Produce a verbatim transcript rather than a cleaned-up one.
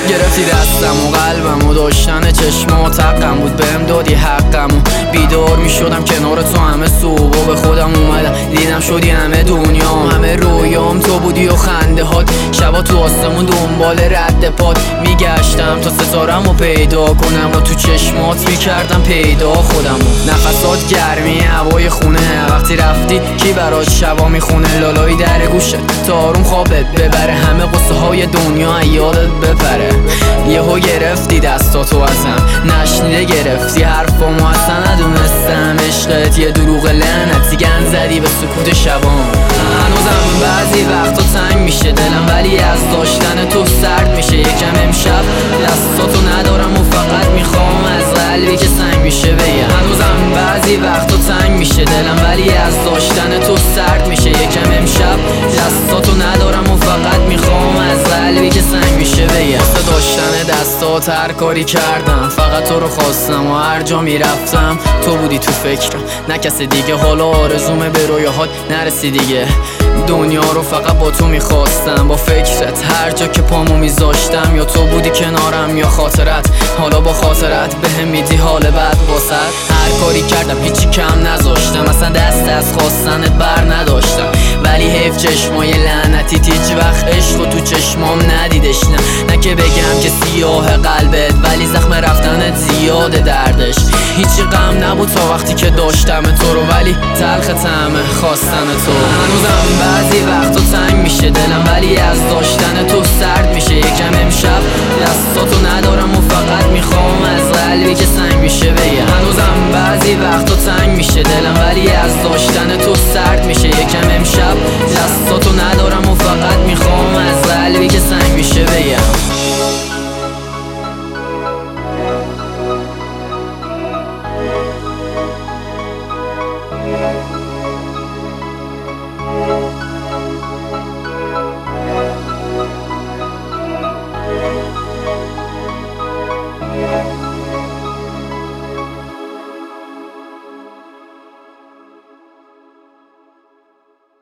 گرفتی دستم و قلبم و داشتن چشم و تقم بود بهم دادی حقم و بیدار می شدم کنار تو همه صبح و به خودم اومدم دیدم شدی همه دنیام همه رویام تو بودی و خنده هات شبا تو آسمون دنبال رد پات میگشتم تا ستارم رو پیدا کنم و تو چشمات میکردم پیدا خودم و نفسات گرمی هوای خونه وقتی رفتی کی برات شبا میخونه لالایی در گوشه تا آروم خوابت ببره همه قصه های دنیا یادت بپره یهو گرفتی دستاتو ازم نشنیده گرفتی حرفامو اصلا ندونستم عشقت یه دروغ لعنتی گند زدی به سکوت شبام هنوزم بعضی وقتا تنگ میشه دلم ولی از داشتن تو سرد میشه یکم امشب دستاتو ندارم و فقط میخوام از قلبی که سنگ میشه بگم هنوزم بعضی وقتا تنگ میشه دلم ولی از داشتن تو سرد میشه یکم امشب دستاتو ندارم و فقط میخوام از قلبی که سنگ میشه بگم واسه داشتن دستات هر کاری کردم فقط تو رو خواستم و هر جا میرفتم تو بودی تو فکرم نه کس دیگه حالا آرزومه به رویاهات نرسی دیگه دنیا رو فقط با تو میخواستم با فکرت هر جا که پامو میذاشتم یا تو بودی کنارم یا خاطرت حالا با خاطرت بهم میدی حال بد واسه هر کاری کردم هیچی کم نذاشتم اصلا دست از خواستنت بر نداشتم ولی حیف چشمای لعنتی هیچ وقت عشق رو تو چشمام ندیدش نه نه که بگم که سیاه قلبت ولی زخم رفتنت زیاده دردش هیچی غم نبود تا وقتی که داشتم تو رو ولی تلخ طعم خواستن تو هنوزم بعضی وقتا تنگ میشه دلم ولی از داشتن تو سرد میشه یکم امشب دستاتو ندارم و فقط میخوام از قلبی که سنگ میشه بگم هنوزم بعضی وقتا تنگ میشه دلم ولی از داشتن تو سرد میشه یکم امشب دستاتو ندارم و